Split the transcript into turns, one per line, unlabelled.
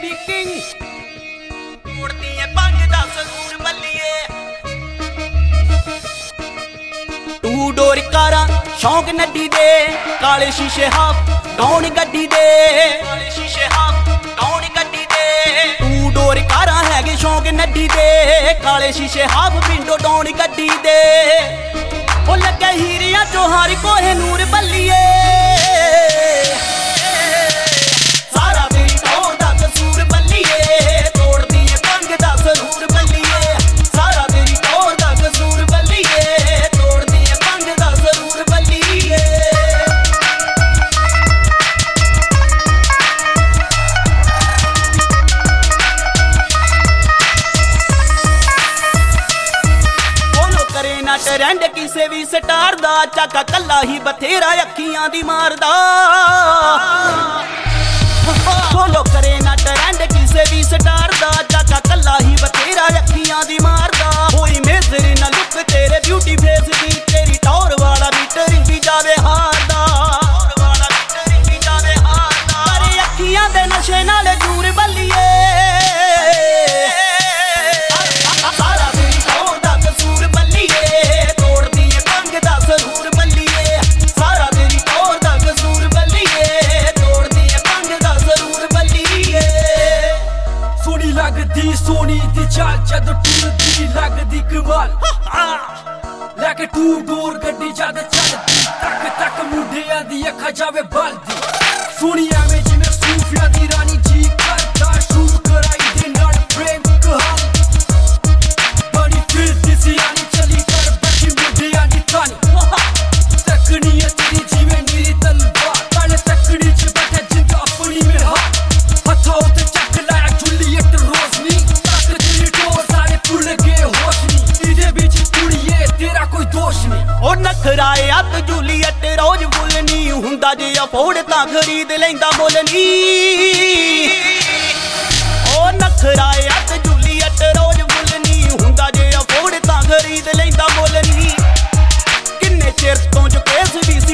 speaking ਉੜਦੀ ਏ 5-10 ਦੂਰ ਬੱਲੀਏ to door ਕਾਰਾਂ ਸ਼ੌਂਕ ਨੱਡੀ ਦੇ ਕਾਲੇ ਸ਼ੀਸ਼ੇ ਹਾਫ ਡਾਉਣ ਗੱਡੀ ਦੇ ਕਾਲੇ ਸ਼ੀਸ਼ੇ ਹਾਫ ਡਾਉਣ ਗੱਡੀ ਦੇ ਟੂ ਡੋਰ ਕਾਰਾਂ ਹੈਗੇ ਸ਼ੌਂਕ ਨੱਡੀ ਦੇ ਕਾਲੇ ਸ਼ੀਸ਼ੇ ਹਾਫ ਵਿੰਡੋ ਡਾਉਣ ਗੱਡੀ ਦੇ ਉਹ ਲੱਗੇ ਹੀਰਿਆਂ ਚੋਂ ਹਰ ਕੋਹੇ ਨੂਰ ਬੱਲੀਏ ਟਰੈਂਡ ਕਿਸੇ ਵੀ ਸਟਾਰ ਦਾ ਚਾਕਾ ਕੱਲਾ ਹੀ ਬਥੇਰਾ ਅੱਖੀਆਂ ਦੀ ਮਾਰਦਾ ਫੋਲੋ ਕਰੇ ਨਾ ਟਰੈਂਡ ਕਿਸੇ ਵੀ ਸਟਾਰ ਦਾ ਚਾਕਾ ਕੱਲਾ ਹੀ ਬਥੇਰਾ ਅੱਖੀਆਂ ਦੀ ਮਾਰਦਾ ਹੋਈ ਮੇਜ਼ਰ ਨਾ ਲੁੱਕ ਤੇਰੇ ਬਿਊਟੀ ਫੇਸ ਦੀ ਤੇਰੀ ਟੌਰ ਵਾਲਾ ਮੀਟਰ ਵੀ ਜਾਵੇ ਹਾਰਦਾ ਤੇਰੀ ਅੱਖੀਆਂ ਦੇ ਨਸ਼ੇ ਨਾਲ ਦੂਰ ਬੱਲੀਏ
ਲੱਗਦੀ ਸੋਹਣੀ ਦੀ ਚਾਲ ਜਦ ਟੁਰਦੀ ਲੱਗਦੀ ਕਮਾਲ ਲੈ ਕੇ ਟੂ ਡੋਰ ਗੱਡੀ ਜਦ ਚੱਲਦੀ ਤੱਕ ਤੱਕ ਮੁੰਡਿਆਂ ਦੀ ਅੱਖਾਂ ਜਾਵੇ ਬਲਦੀ ਸੋਹਣੀ ਐਵੇਂ ਜਿਵੇਂ ਸੂਫੀਆਂ ਦੀ ਰਾਣੀ ਜੀ ਕਰਦਾ ਸ਼ੁਰੂ ਕਰਾਈ ਦੇ ਨਾਲ ਪ੍ਰੇਮ ਕਹਾਣੀ ਬੜੀ ਫਿਰਦੀ ਸਿਆਣੀ ਚਲੀ ਕਰ ਬੱਚੀ ਮੁੰਡਿਆਂ ਦੀ ਤਾਨੀ ਤੱਕਣੀ ਹੈ ਤੇਰੀ ਜਿਵੇਂ ਨੀਰੀ ਤਲਵਾਰ ਤਾਲੇ ਤੱਕਣੀ ਚ ਬੈਠੇ ਜਿੰਦ ਆਪਣੀ ਮੇਹਾ ਹੱਥਾਂ ਉੱਤੇ ਚੱਕ ਲਾਇਆ ਜੂਲੀਅਟ ਰੋਸ਼ਨੀ ਤੱਕ ਤੇਰੀ ਟੋਰ ਸਾਰੇ ਭੁੱਲ ਗਏ ਹੋਸ਼ ਨੀ ਇਹਦੇ ਵਿੱਚ ਕੁੜੀਏ ਤੇਰਾ ਕੋਈ ਦੋਸ਼ ਨੀ
ਉਹ ਨਖਰਾਏ ਅੱਤ ਜੂਲੀਅਟ ਰੋਜ਼ ਫੁੱਲ ਨੀ ਹੁੰਦਾ ਜੇ ਅਫੋਰਡ ਤਾਂ ਖਰੀਦ ਲੈਂਦਾ ਮੁੱਲ ਨੀ ਉਹ ਨਖਰਾਏ ਅੱਤ ਜੂਲੀਅਟ ਰੋਜ਼ ਫੁੱਲ ਨੀ ਹੁੰਦਾ ਜੇ ਅਫੋਰਡ ਤਾਂ ਖਰੀਦ ਲੈਂਦਾ ਮੁੱਲ ਨੀ ਕਿੰਨੇ ਚਿਰ ਤੋਂ ਜੋ ਕੇਸ ਵੀ